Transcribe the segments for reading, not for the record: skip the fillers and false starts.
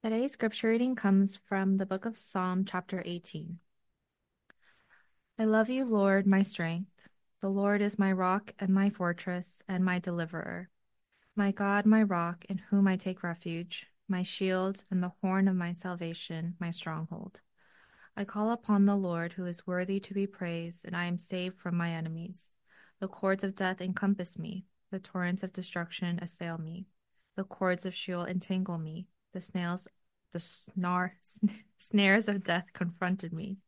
Today's scripture reading comes from the book of Psalm, chapter 18. I love you, Lord, my strength. The Lord is my rock and my fortress and my deliverer. My God, my rock, in whom I take refuge, my shield and the horn of my salvation, my stronghold. I call upon the Lord, who is worthy to be praised, and I am saved from my enemies. The cords of death encompass me, the torrents of destruction assail me. The cords of Sheol entangle me, the snares of death confronted me.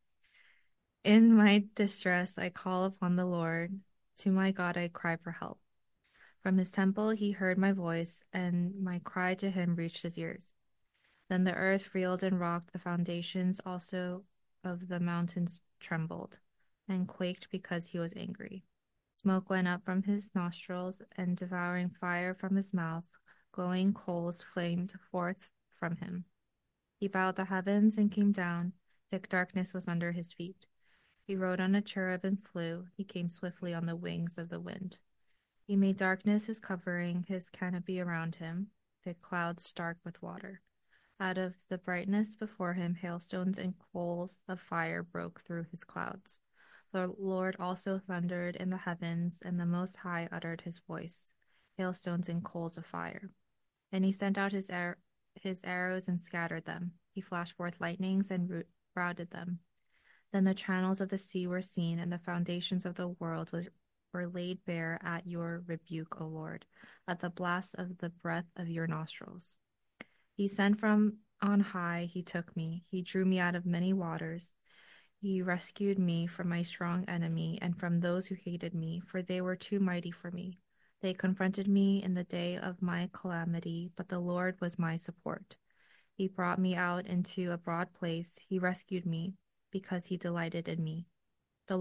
In my distress, I call upon the Lord. To my God, I cry for help. From his temple, he heard my voice, and my cry to him reached his ears. Then the earth reeled and rocked, the foundations also of the mountains trembled and quaked because he was angry. Smoke went up from his nostrils, and devouring fire from his mouth, glowing coals flamed forth from him. He bowed the heavens and came down. Thick darkness was under his feet. He rode on a cherub and flew. He came swiftly on the wings of the wind. He made darkness his covering, his canopy around him, thick clouds dark with water. Out of the brightness before him, hailstones and coals of fire broke through his clouds. The Lord also thundered in the heavens, and the Most High uttered his voice, hailstones and coals of fire. And he sent out his arrows and scattered them. He flashed forth lightnings and routed them. Then the channels of the sea were seen, and the foundations of the world were laid bare at your rebuke, O Lord, at the blast of the breath of your nostrils. He sent from on high, he took me. He drew me out of many waters. He rescued me from my strong enemy and from those who hated me, for they were too mighty for me. They confronted me in the day of my calamity, but the Lord was my support. He brought me out into a broad place. He rescued me because he delighted in me. The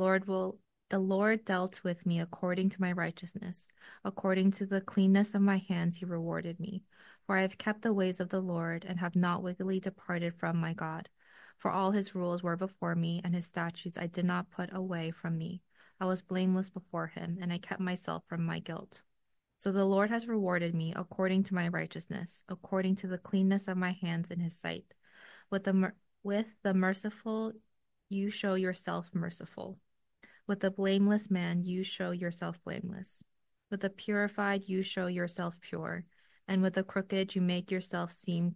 Lord dealt with me according to my righteousness. According to the cleanness of my hands, he rewarded me. For I have kept the ways of the Lord and have not wickedly departed from my God. For all his rules were before me, and his statutes I did not put away from me. I was blameless before him, and I kept myself from my guilt. So the Lord has rewarded me according to my righteousness, according to the cleanness of my hands in his sight. With the merciful, you show yourself merciful. With the blameless man, you show yourself blameless. With the purified, you show yourself pure. And with the crooked, you make yourself seem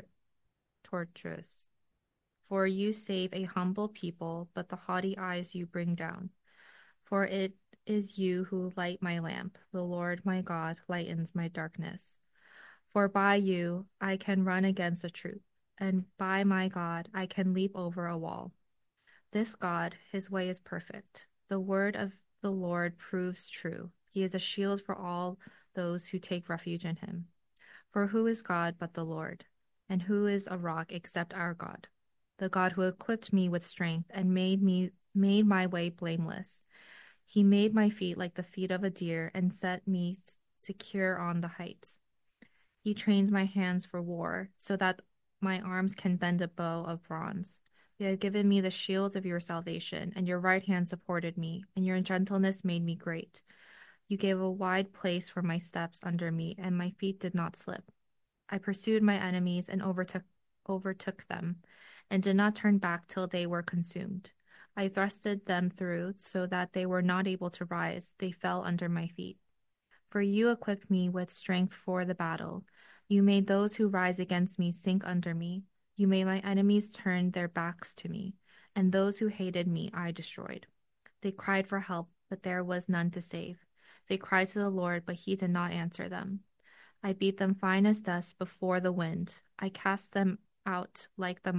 tortuous. For you save a humble people, but the haughty eyes you bring down. For it is you who light my lamp. The Lord my God lightens my darkness. For by you I can run against a troop, and by my God I can leap over a wall. This God, his way is perfect. The word of the Lord proves true. He is a shield for all those who take refuge in him. For who is God but the Lord? And who is a rock except our God? The God who equipped me with strength and made my way blameless. He made my feet like the feet of a deer and set me secure on the heights. He trains my hands for war so that my arms can bend a bow of bronze. You have given me the shield of your salvation, and your right hand supported me, and your gentleness made me great. You gave a wide place for my steps under me, and my feet did not slip. I pursued my enemies and overtook them, and did not turn back till they were consumed. I thrusted them through so that they were not able to rise. They fell under my feet. For you equipped me with strength for the battle. You made those who rise against me sink under me. You made my enemies turn their backs to me, and those who hated me I destroyed. They cried for help, but there was none to save. They cried to the Lord, but he did not answer them. I beat them fine as dust before the wind. I cast them out like the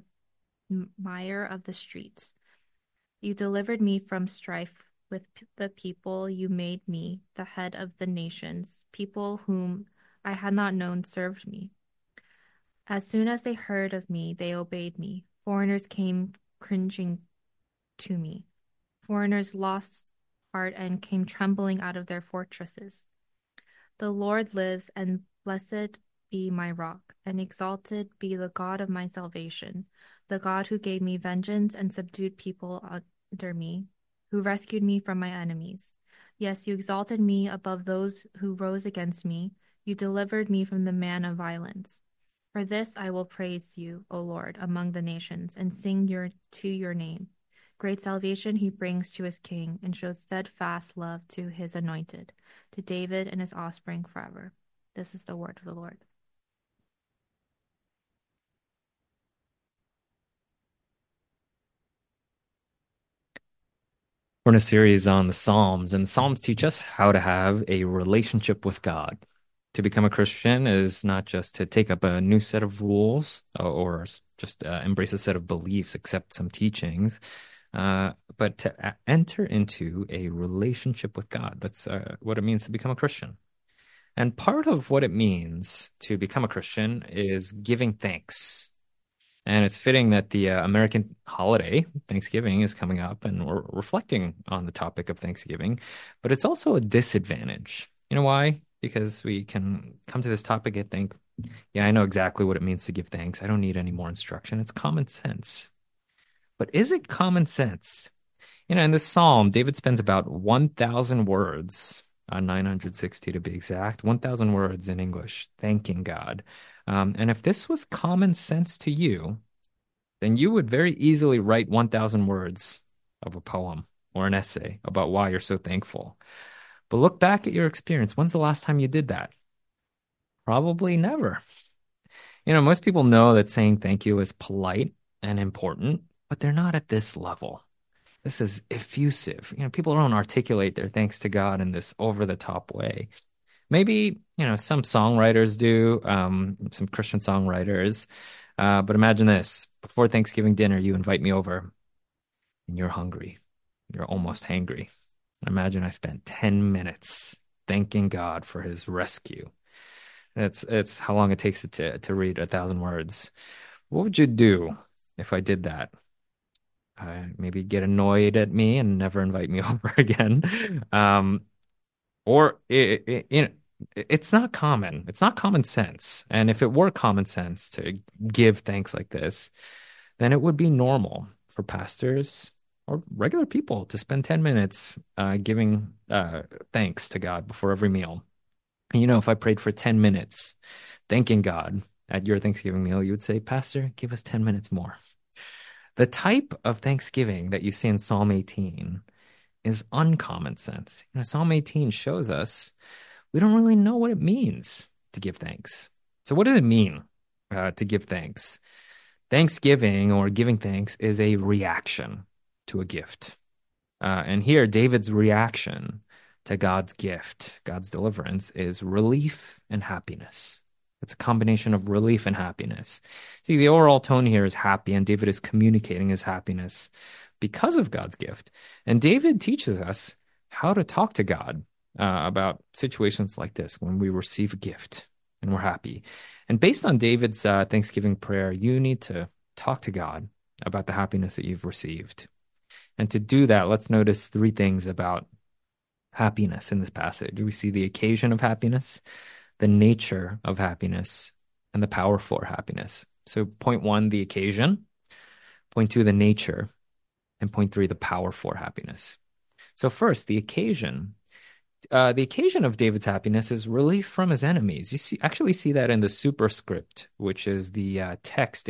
mire of the streets. You delivered me from strife with the people. You made me the head of the nations. People whom I had not known served me. As soon as they heard of me, they obeyed me. Foreigners came cringing to me. Foreigners lost heart and came trembling out of their fortresses. The Lord lives, and blessed be my rock, and exalted be the God of my salvation, the God who gave me vengeance and subdued people under me, who rescued me from my enemies. Yes, you exalted me above those who rose against me. You delivered me from the man of violence. For this I will praise you, O Lord, among the nations, and sing your name. Great salvation he brings to his king, and shows steadfast love to his anointed, to David and his offspring forever. This is the word of the Lord. We're in a series on the Psalms, and the Psalms teach us how to have a relationship with God. To become a Christian is not just to take up a new set of rules or just embrace a set of beliefs, accept some teachings, but to enter into a relationship with God. That's what it means to become a Christian. And part of what it means to become a Christian is giving thanks. And it's fitting that the American holiday, Thanksgiving, is coming up, and we're reflecting on the topic of Thanksgiving. But it's also a disadvantage. You know why? Because we can come to this topic and think, yeah, I know exactly what it means to give thanks. I don't need any more instruction. It's common sense. But is it common sense? In this psalm, David spends about 1,000 words, 960 to be exact, 1,000 words in English, thanking God. And if this was common sense to you, then you would very easily write 1,000 words of a poem or an essay about why you're so thankful. But look back at your experience. When's the last time you did that? Probably never. Most people know that saying thank you is polite and important, but they're not at this level. This is effusive. People don't articulate their thanks to God in this over the top way. Maybe, some songwriters do, some Christian songwriters. But imagine this. Before Thanksgiving dinner, you invite me over and you're hungry. You're almost hangry. Imagine I spent 10 minutes thanking God for his rescue. It's how long it takes to read 1,000 words. What would you do if I did that? Maybe get annoyed at me and never invite me over again. Or it's not common. It's not common sense. And if it were common sense to give thanks like this, then it would be normal for pastors or regular people to spend 10 minutes giving thanks to God before every meal. And, if I prayed for 10 minutes thanking God at your Thanksgiving meal, you would say, Pastor, give us 10 minutes more. The type of thanksgiving that you see in Psalm 18 is uncommon sense. Psalm 18 shows us we don't really know what it means to give thanks. So, what does it mean to give thanks? Thanksgiving or giving thanks is a reaction to a gift. And here, David's reaction to God's gift, God's deliverance, is relief and happiness. It's a combination of relief and happiness. See, the overall tone here is happy, and David is communicating his happiness because of God's gift. And David teaches us how to talk to God about situations like this when we receive a gift and we're happy. And based on David's Thanksgiving prayer, you need to talk to God about the happiness that you've received. And to do that, let's notice three things about happiness in this passage. We see the occasion of happiness, the nature of happiness, and the power for happiness. So, point one, the occasion. Point two, the nature. And point three, the power for happiness. So, first, the occasion. The occasion of David's happiness is relief from his enemies. You actually see that in the superscript, which is the text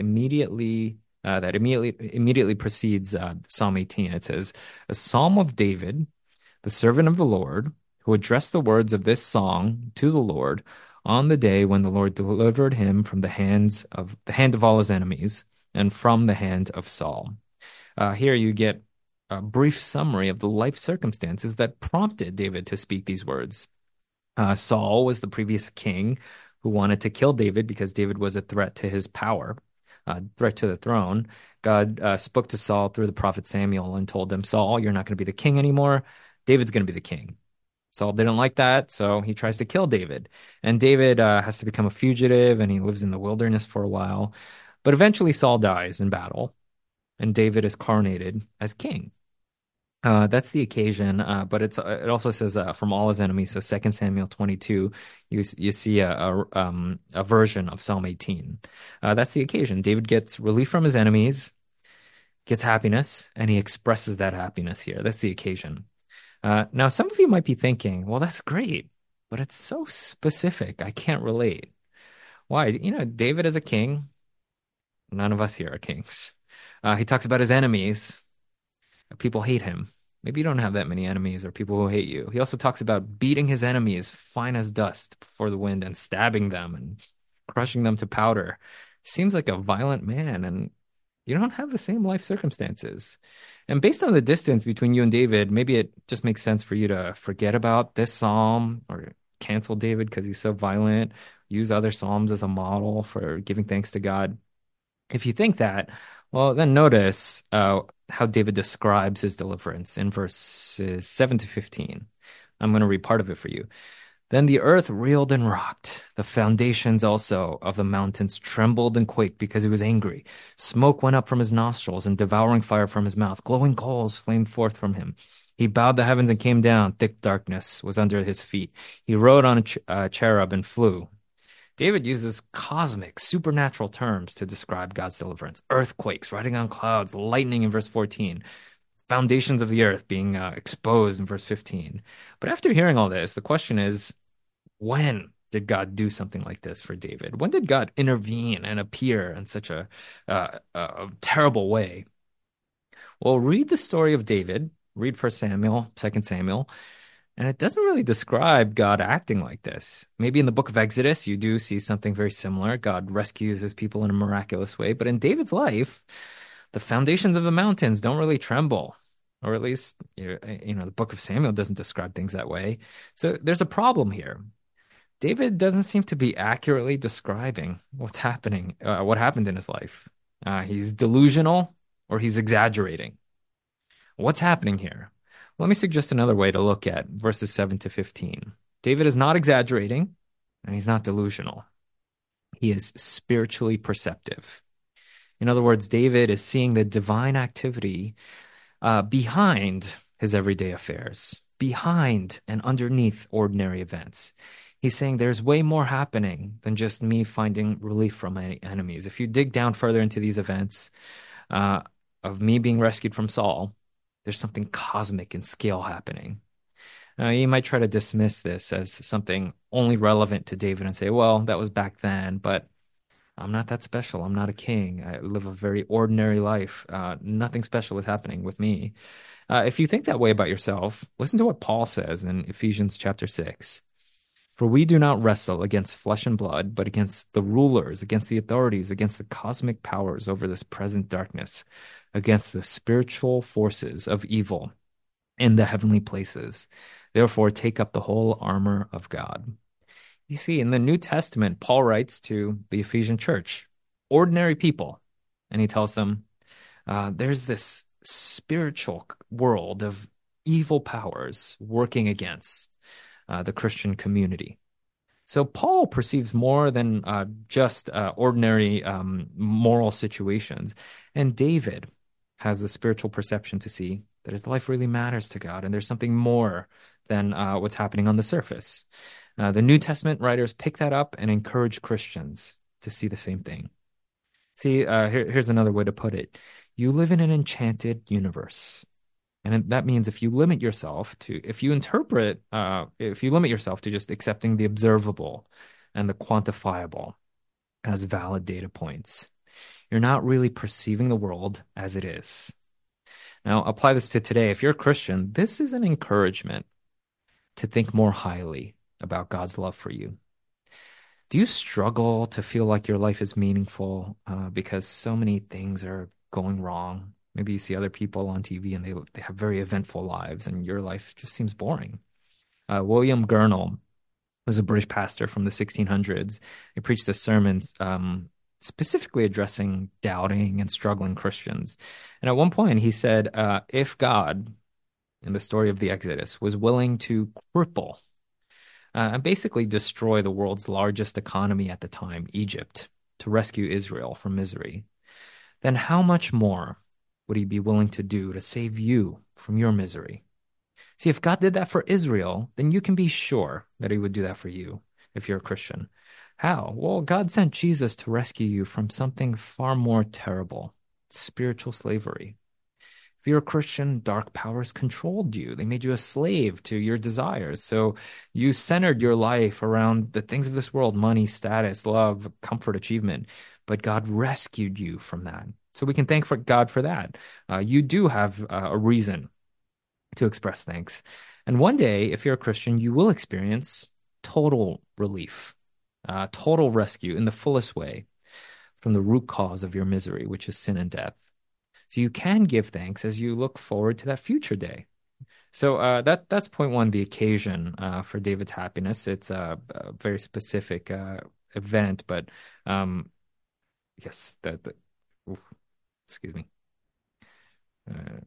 that immediately precedes Psalm 18. It says, "A psalm of David, the servant of the Lord, who addressed the words of this song to the Lord on the day when the Lord delivered him from the hand of all his enemies and from the hand of Saul." Here you get a brief summary of the life circumstances that prompted David to speak these words. Saul was the previous king who wanted to kill David because David was a threat to his power, threat to the throne. God spoke to Saul through the prophet Samuel and told him, Saul, you're not going to be the king anymore. David's going to be the king. Saul didn't like that, so he tries to kill David. And David has to become a fugitive, and he lives in the wilderness for a while. But eventually Saul dies in battle, and David is coronated as king. That's the occasion, but it also says from all his enemies. So 2 Samuel 22, you see a version of Psalm 18. That's the occasion. David gets relief from his enemies, gets happiness, and he expresses that happiness here. That's the occasion. Now, some of you might be thinking, well, that's great, but it's so specific. I can't relate. Why? David is a king. None of us here are kings. He talks about his enemies. People hate him. Maybe you don't have that many enemies or people who hate you. He also talks about beating his enemies fine as dust before the wind and stabbing them and crushing them to powder. Seems like a violent man, and you don't have the same life circumstances. And based on the distance between you and David, maybe it just makes sense for you to forget about this psalm or cancel David because he's so violent. Use other psalms as a model for giving thanks to God. If you think that, well, then notice how David describes his deliverance in verses 7 to 15. I'm going to read part of it for you. Then the earth reeled and rocked. The foundations also of the mountains trembled and quaked because he was angry. Smoke went up from his nostrils and devouring fire from his mouth. Glowing coals flamed forth from him. He bowed the heavens and came down. Thick darkness was under his feet. He rode on a cherub and flew. David uses cosmic, supernatural terms to describe God's deliverance. Earthquakes, riding on clouds, lightning in verse 14, foundations of the earth being exposed in verse 15. But after hearing all this, the question is, when did God do something like this for David? When did God intervene and appear in such a terrible way? Well, read the story of David, read First Samuel, Second Samuel, and it doesn't really describe God acting like this. Maybe in the book of Exodus, you do see something very similar. God rescues his people in a miraculous way. But in David's life, the foundations of the mountains don't really tremble. Or at least, the book of Samuel doesn't describe things that way. So there's a problem here. David doesn't seem to be accurately describing what's happening, what happened in his life. He's delusional or he's exaggerating. What's happening here? Let me suggest another way to look at verses 7 to 15. David is not exaggerating and he's not delusional. He is spiritually perceptive. In other words, David is seeing the divine activity behind his everyday affairs, behind and underneath ordinary events. He's saying there's way more happening than just me finding relief from my enemies. If you dig down further into these events uh, of me being rescued from Saul, there's something cosmic in scale happening. Now, you might try to dismiss this as something only relevant to David and say, well, that was back then, but I'm not that special. I'm not a king. I live a very ordinary life. Nothing special is happening with me. If you think that way about yourself, listen to what Paul says in Ephesians chapter 6. For we do not wrestle against flesh and blood, but against the rulers, against the authorities, against the cosmic powers over this present darkness, against the spiritual forces of evil in the heavenly places. Therefore, take up the whole armor of God. You see, in the New Testament, Paul writes to the Ephesian church, ordinary people, and he tells them there's this spiritual world of evil powers working against the Christian community. So Paul perceives more than just ordinary moral situations. And David has the spiritual perception to see that his life really matters to God, and there's something more than what's happening on the surface. The New Testament writers pick that up and encourage Christians to see the same thing. See, here's another way to put it. You live in an enchanted universe. And that means if you limit yourself to, if you limit yourself to just accepting the observable and the quantifiable as valid data points, you're not really perceiving the world as it is. Now, apply this to today. If you're a Christian, this is an encouragement to think more highly about God's love for you. Do you struggle to feel like your life is meaningful because so many things are going wrong? Maybe you see other people on TV and they have very eventful lives and your life just seems boring. William Gurnall was a British pastor from the 1600s. He preached a sermon specifically addressing doubting and struggling Christians. And at one point he said, if God, in the story of the Exodus, was willing to cripple and basically destroy the world's largest economy at the time, Egypt, to rescue Israel from misery, then how much more would he be willing to do to save you from your misery? See, if God did that for Israel, then you can be sure that he would do that for you if you're a Christian. How? Well, God sent Jesus to rescue you from something far more terrible, spiritual slavery. If you're a Christian, dark powers controlled you. They made you a slave to your desires. So you centered your life around the things of this world, money, status, love, comfort, achievement. But God rescued you from that. So we can thank for God for that. You do have a reason to express thanks. And one day, if you're a Christian, you will experience total relief, total rescue in the fullest way from the root cause of your misery, which is sin and death. So you can give thanks as you look forward to that future day. So that's point one, the occasion for David's happiness. It's a very specific event, but yes, oof, excuse me. Uh,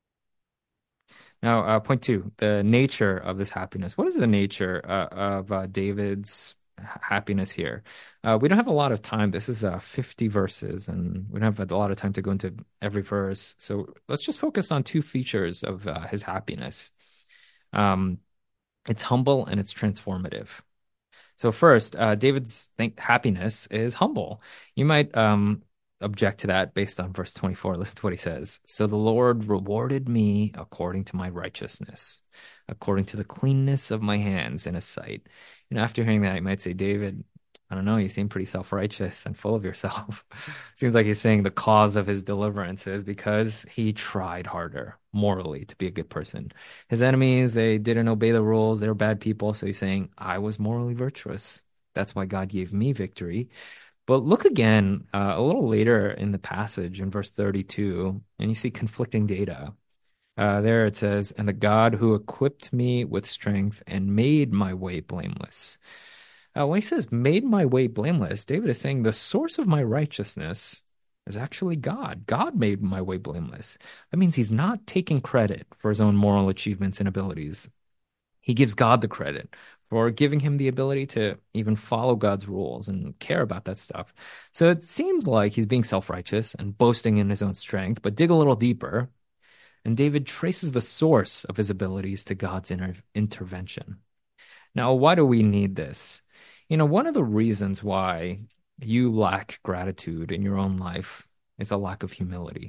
Now, point two, the nature of this happiness. What is the nature of David's happiness here? We don't have a lot of time. This is 50 verses, and we don't have a lot of time to go into every verse. So let's just focus on two features of his happiness. Um, it's humble and it's transformative. So first, David's happiness is humble. You might object to that based on verse 24. Listen to what he says. So the Lord rewarded me according to my righteousness, according to the cleanness of my hands in his sight. After hearing that, you might say, David, I don't know, you seem pretty self-righteous and full of yourself. Seems like he's saying the cause of his deliverance is because he tried harder morally to be a good person. His enemies, they didn't obey the rules. They were bad people. So he's saying, I was morally virtuous. That's why God gave me victory. But look again a little later in the passage in verse 32, and you see conflicting data. There it says, and the God who equipped me with strength and made my way blameless. When he says made my way blameless, David is saying the source of my righteousness is actually God. God made my way blameless. That means he's not taking credit for his own moral achievements and abilities. He gives God the credit for giving him the ability to even follow God's rules and care about that stuff. So it seems like he's being self-righteous and boasting in his own strength, but dig a little deeper, and David traces the source of his abilities to God's intervention. Now, why do we need this? One of the reasons why you lack gratitude in your own life is a lack of humility.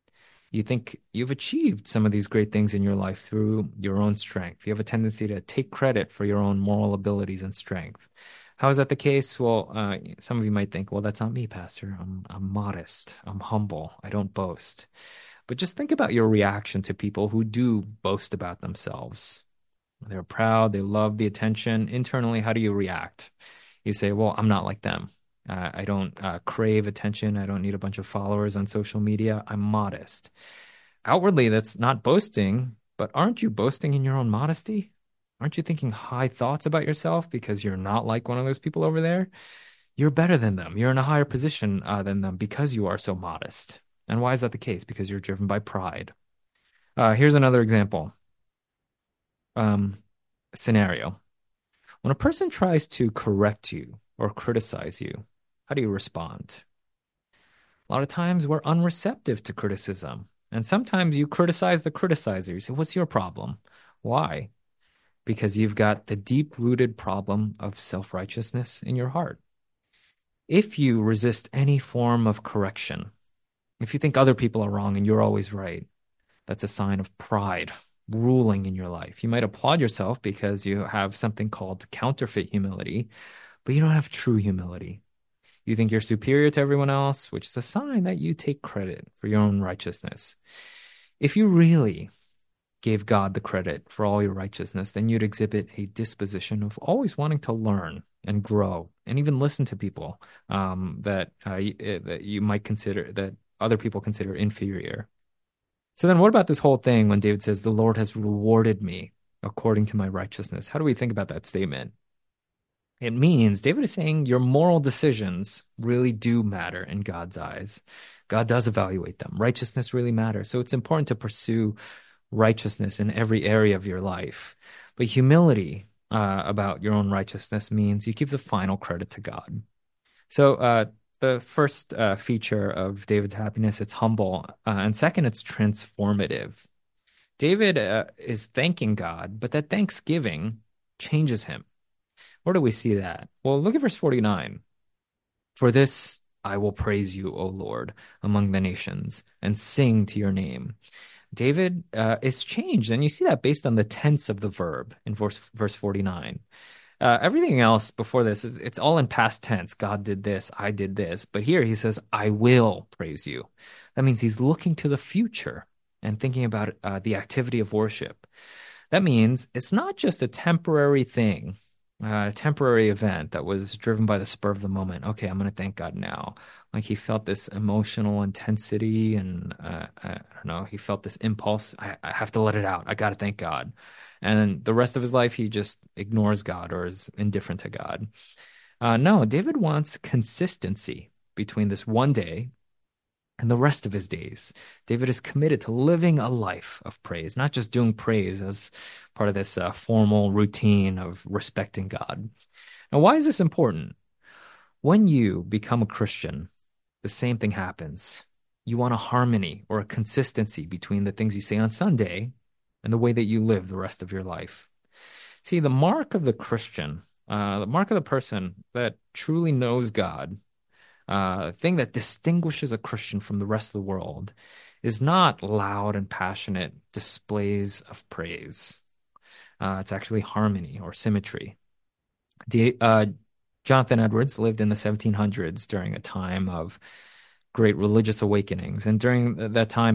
You think you've achieved some of these great things in your life through your own strength. You have a tendency to take credit for your own moral abilities and strength. How is that the case? Well, some of you might think, well, that's not me, Pastor. I'm modest. I'm humble. I don't boast. But just think about your reaction to people who do boast about themselves. They're proud. They love the attention. Internally, how do you react? You say, well, I'm not like them. I don't crave attention. I don't need a bunch of followers on social media. I'm modest. Outwardly, that's not boasting, but aren't you boasting in your own modesty? Aren't you thinking high thoughts about yourself because you're not like one of those people over there? You're better than them. You're in a higher position than them because you are so modest. And why is that the case? Because you're driven by pride. Here's another example. Scenario. When a person tries to correct you or criticize you, how do you respond? A lot of times we're unreceptive to criticism. And sometimes you criticize the criticizer. You say, what's your problem? Why? Because you've got the deep-rooted problem of self-righteousness in your heart. If you resist any form of correction, if you think other people are wrong and you're always right, that's a sign of pride ruling in your life. You might applaud yourself because you have something called counterfeit humility, but you don't have true humility. You think you're superior to everyone else, which is a sign that you take credit for your own righteousness. If you really gave God the credit for all your righteousness, then you'd exhibit a disposition of always wanting to learn and grow and even listen to people that you might consider, that other people consider inferior. So then what about this whole thing when David says, the Lord has rewarded me according to my righteousness? How do we think about that statement? It means David is saying your moral decisions really do matter in God's eyes. God does evaluate them. Righteousness really matters. So it's important to pursue righteousness in every area of your life. But humility about your own righteousness means you give the final credit to God. So the first feature of David's happiness, it's humble. And second, it's transformative. David is thanking God, but that thanksgiving changes him. Where do we see that? Well, look at verse 49. For this I will praise you, O Lord, among the nations, and sing to your name. David is changed, and you see that based on the tense of the verb in verse 49. Everything else before this is it's all in past tense. God did this, I did this. But here he says, I will praise you. That means he's looking to the future and thinking about the activity of worship. That means it's not just a temporary thing, a temporary event that was driven by the spur of the moment. Okay, I'm going to thank God now. Like he felt this emotional intensity and I don't know, he felt this impulse. I have to let it out. I got to thank God. And then the rest of his life, he just ignores God or is indifferent to God. No, David wants consistency between this one day and the rest of his days. David is committed to living a life of praise, not just doing praise as part of this formal routine of respecting God. Now, why is this important? When you become a Christian, the same thing happens. You want a harmony or a consistency between the things you say on Sunday and the way that you live the rest of your life. See, the mark of the Christian, the mark of the person that truly knows God, the thing that distinguishes a Christian from the rest of the world is not loud and passionate displays of praise. It's actually harmony or symmetry. The, Jonathan Edwards lived in the 1700s during a time of great religious awakenings. And during that time,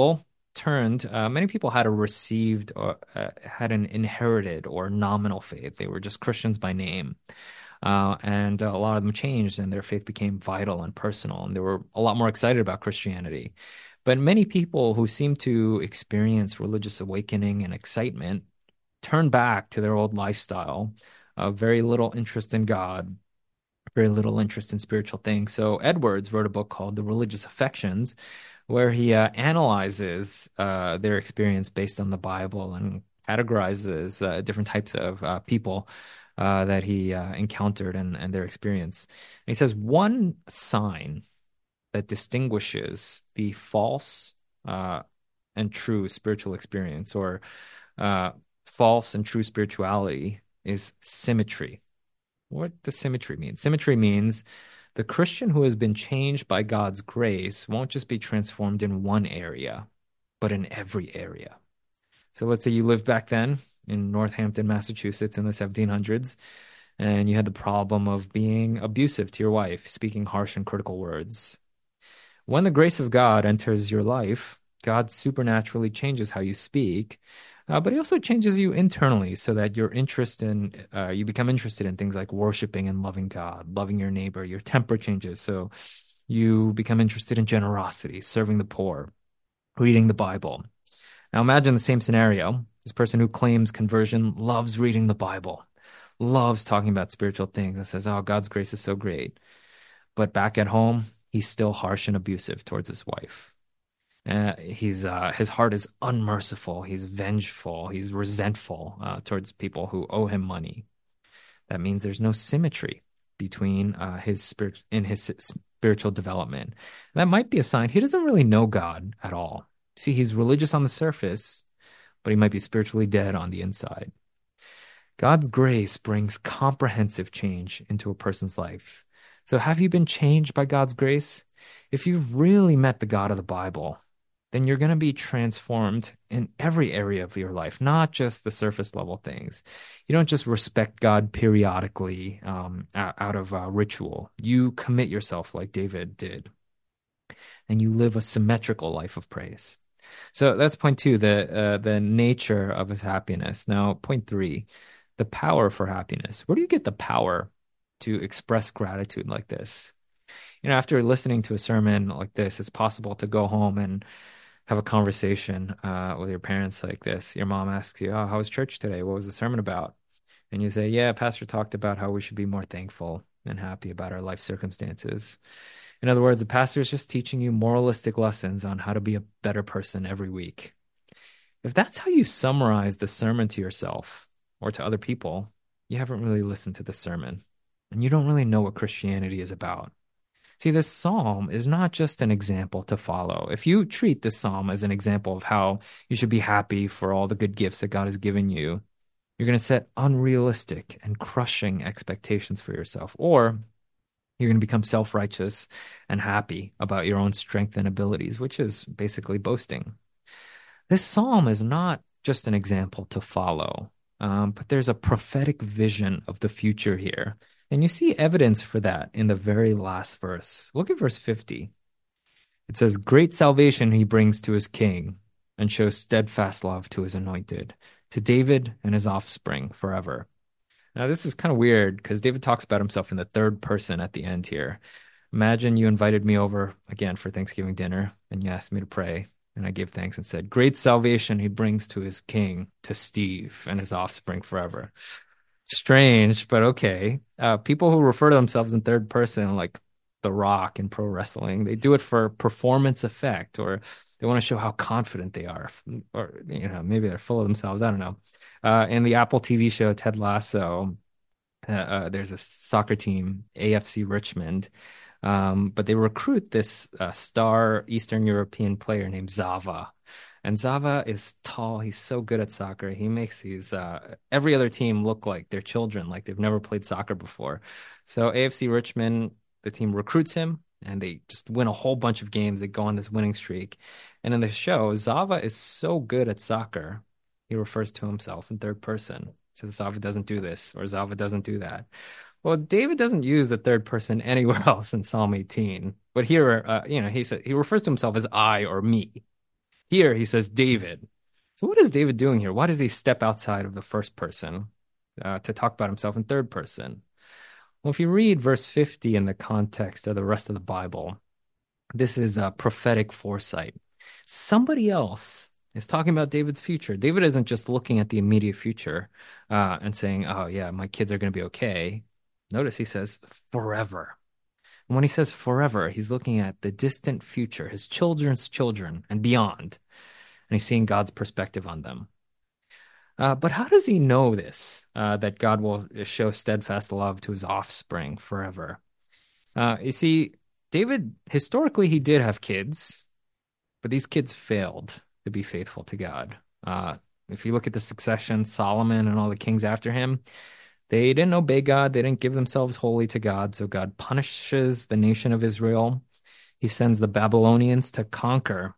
many people had a received or had an inherited or nominal faith. They were just Christians by name. And a lot of them changed and their faith became vital and personal, and they were a lot more excited about Christianity. But many people who seemed to experience religious awakening and excitement turned back to their old lifestyle, very little interest in God, very little interest in spiritual things. So Edwards wrote a book called The Religious Affections, where he analyzes their experience based on the Bible and categorizes different types of people that he encountered and their experience. And he says one sign that distinguishes the false and true spiritual experience or uh, false and true spirituality is symmetry. What does symmetry mean? Symmetry means the Christian who has been changed by God's grace won't just be transformed in one area, but in every area. So let's say you lived back then in Northampton, Massachusetts in the 1700s, and you had the problem of being abusive to your wife, speaking harsh and critical words. When the grace of God enters your life, God supernaturally changes how you speak, but he also changes you internally so that you become interested in things like worshiping and loving God, loving your neighbor. Your temper changes, so you become interested in generosity, serving the poor, reading the Bible. Now imagine the same scenario. This person who claims conversion loves reading the Bible, loves talking about spiritual things, and says, "Oh, God's grace is so great." But back at home, he's still harsh and abusive towards his wife. His heart is unmerciful. He's vengeful. He's resentful towards people who owe him money. That means there's no symmetry between his spiritual development. That might be a sign he doesn't really know God at all. See, he's religious on the surface, but he might be spiritually dead on the inside. God's grace brings comprehensive change into a person's life. So, have you been changed by God's grace? If you've really met the God of the Bible, then you're going to be transformed in every area of your life, not just the surface level things. You don't just respect God periodically out of ritual. You commit yourself like David did, and you live a symmetrical life of praise. So that's point two, the nature of his happiness. Now, point three, the power for happiness. Where do you get the power to express gratitude like this? After listening to a sermon like this, it's possible to go home and have a conversation with your parents like this. Your mom asks you, "Oh, how was church today? What was the sermon about?" And you say, "Yeah, pastor talked about how we should be more thankful and happy about our life circumstances." In other words, the pastor is just teaching you moralistic lessons on how to be a better person every week. If that's how you summarize the sermon to yourself or to other people, you haven't really listened to the sermon, and you don't really know what Christianity is about. See, this psalm is not just an example to follow. If you treat this psalm as an example of how you should be happy for all the good gifts that God has given you, you're going to set unrealistic and crushing expectations for yourself, or you're going to become self-righteous and happy about your own strength and abilities, which is basically boasting. This psalm is not just an example to follow, but there's a prophetic vision of the future here. And you see evidence for that in the very last verse. Look at verse 50. It says, great salvation he brings to his king and shows steadfast love to his anointed, to David and his offspring forever. Now, this is kind of weird because David talks about himself in the third person at the end here. Imagine you invited me over again for Thanksgiving dinner and you asked me to pray. And I gave thanks and said, great salvation he brings to his king, to Steve and his offspring forever. Strange, but okay. People who refer to themselves in third person, like The Rock in pro wrestling, they do it for performance effect, or they want to show how confident they are, or maybe they're full of themselves. I don't know. In the Apple TV show Ted Lasso, there's a soccer team, AFC Richmond, but they recruit this star Eastern European player named Zava. And Zava is tall. He's so good at soccer. He makes these every other team look like they're children, like they've never played soccer before. So AFC Richmond, the team recruits him, and they just win a whole bunch of games. They go on this winning streak. And in the show, Zava is so good at soccer, he refers to himself in third person. So Zava doesn't do this, or Zava doesn't do that. Well, David doesn't use the third person anywhere else in Psalm 18, but here, he refers to himself as I or me. Here he says David. So what is David doing here? Why does he step outside of the first person to talk about himself in third person? Well, if you read verse 50 in the context of the rest of the Bible, this is a prophetic foresight. Somebody else is talking about David's future. David isn't just looking at the immediate future and saying, oh, yeah, my kids are going to be okay. Notice he says forever. And when he says forever, he's looking at the distant future, his children's children and beyond. And he's seeing God's perspective on them. But how does he know this, that God will show steadfast love to his offspring forever? You see, David, historically, he did have kids, but these kids failed to be faithful to God. If you look at the succession, Solomon and all the kings after him, they didn't obey God. They didn't give themselves wholly to God. So God punishes the nation of Israel. He sends the Babylonians to conquer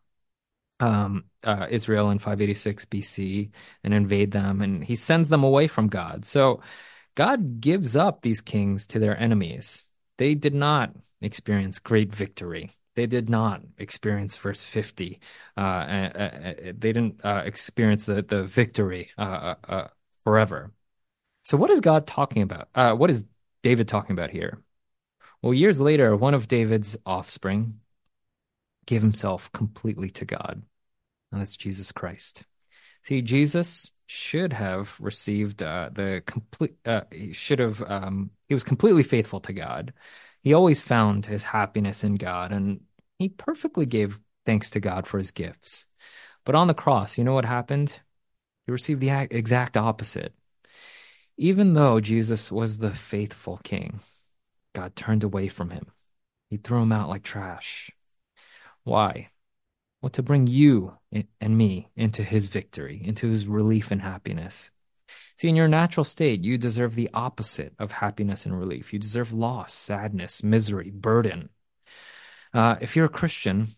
Israel in 586 BC and invade them, and he sends them away from God. So God gives up these kings to their enemies. They did not experience great victory. They did not experience verse 50. They didn't experience the victory forever. So what is God talking about? What is David talking about here? Well, years later, one of David's offspring gave himself completely to God, and that's Jesus Christ. See, Jesus should have received the complete. He was completely faithful to God. He always found his happiness in God, and he perfectly gave thanks to God for his gifts. But on the cross, you know what happened? He received the exact opposite. Even though Jesus was the faithful king, God turned away from him. He threw him out like trash. Why? Well, to bring you and me into his victory, into his relief and happiness. See, in your natural state, you deserve the opposite of happiness and relief. You deserve loss, sadness, misery, burden. If you're a Christian,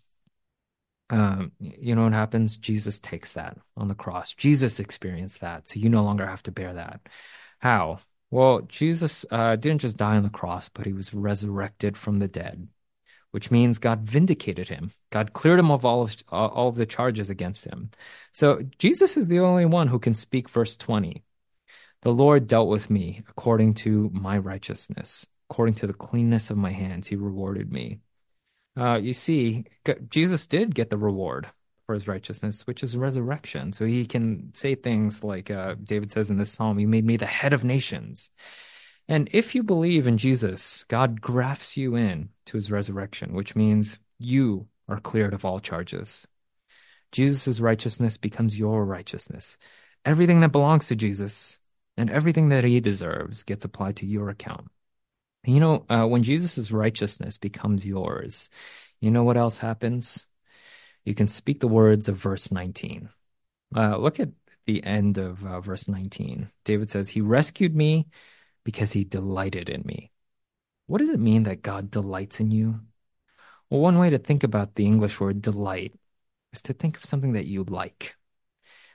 you know what happens? Jesus takes that on the cross. Jesus experienced that, so you no longer have to bear that. How? Well, Jesus didn't just die on the cross, but he was resurrected from the dead, which means God vindicated him. God cleared him of all of the charges against him. So Jesus is the only one who can speak verse 20. The Lord dealt with me according to my righteousness, according to the cleanness of my hands, he rewarded me. You see, Jesus did get the reward for his righteousness, which is resurrection. So he can say things like David says in this psalm, "You made me the head of nations." And if you believe in Jesus, God grafts you in to his resurrection, which means you are cleared of all charges. Jesus' righteousness becomes your righteousness. Everything that belongs to Jesus and everything that he deserves gets applied to your account. You know, when Jesus' righteousness becomes yours, you know what else happens? You can speak the words of verse 19. Look at the end of verse 19. David says, he rescued me because he delighted in me. What does it mean that God delights in you? Well, one way to think about the English word delight is to think of something that you like.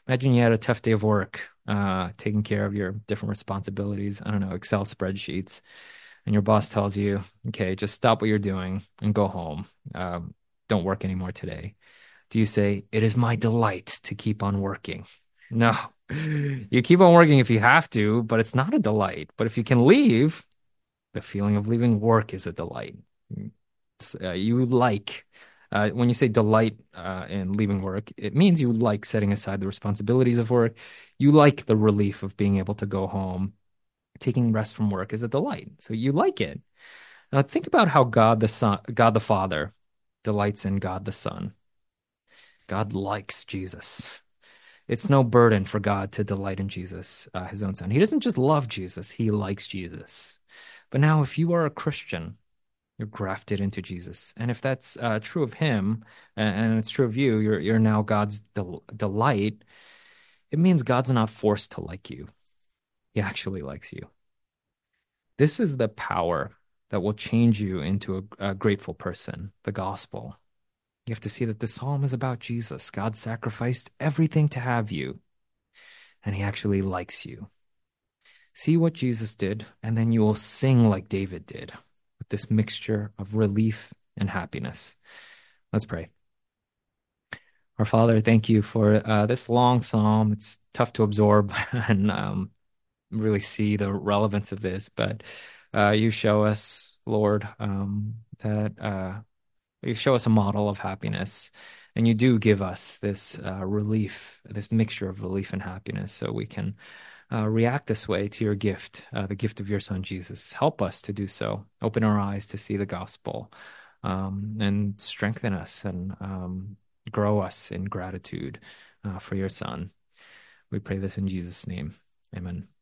Imagine you had a tough day of work, taking care of your different responsibilities. I don't know, Excel spreadsheets, and your boss tells you, okay, just stop what you're doing and go home. Don't work anymore today. Do you say, it is my delight to keep on working? No. You keep on working if you have to, but it's not a delight. But if you can leave, the feeling of leaving work is a delight. You like, when you say delight in leaving work, it means you like setting aside the responsibilities of work. You like the relief of being able to go home. Taking rest from work is a delight. So you like it. Now think about how God the Son, God the Father delights in God the Son. God likes Jesus. It's no burden for God to delight in Jesus, his own son. He doesn't just love Jesus, he likes Jesus. But now, if you are a Christian, you're grafted into Jesus. And if that's true of him, and it's true of you, you're now God's delight. It means God's not forced to like you. He actually likes you. This is the power that will change you into a grateful person, the gospel. You have to see that the psalm is about Jesus. God sacrificed everything to have you, and he actually likes you. See what Jesus did, and then you will sing like David did, with this mixture of relief and happiness. Let's pray. Our Father, thank you for this long psalm. It's tough to absorb and really see the relevance of this, but you show us, Lord, that you show us a model of happiness, and you do give us this relief, this mixture of relief and happiness, so we can react this way to your gift, the gift of your Son, Jesus. Help us to do so. Open our eyes to see the gospel, and strengthen us and grow us in gratitude for your Son. We pray this in Jesus' name. Amen.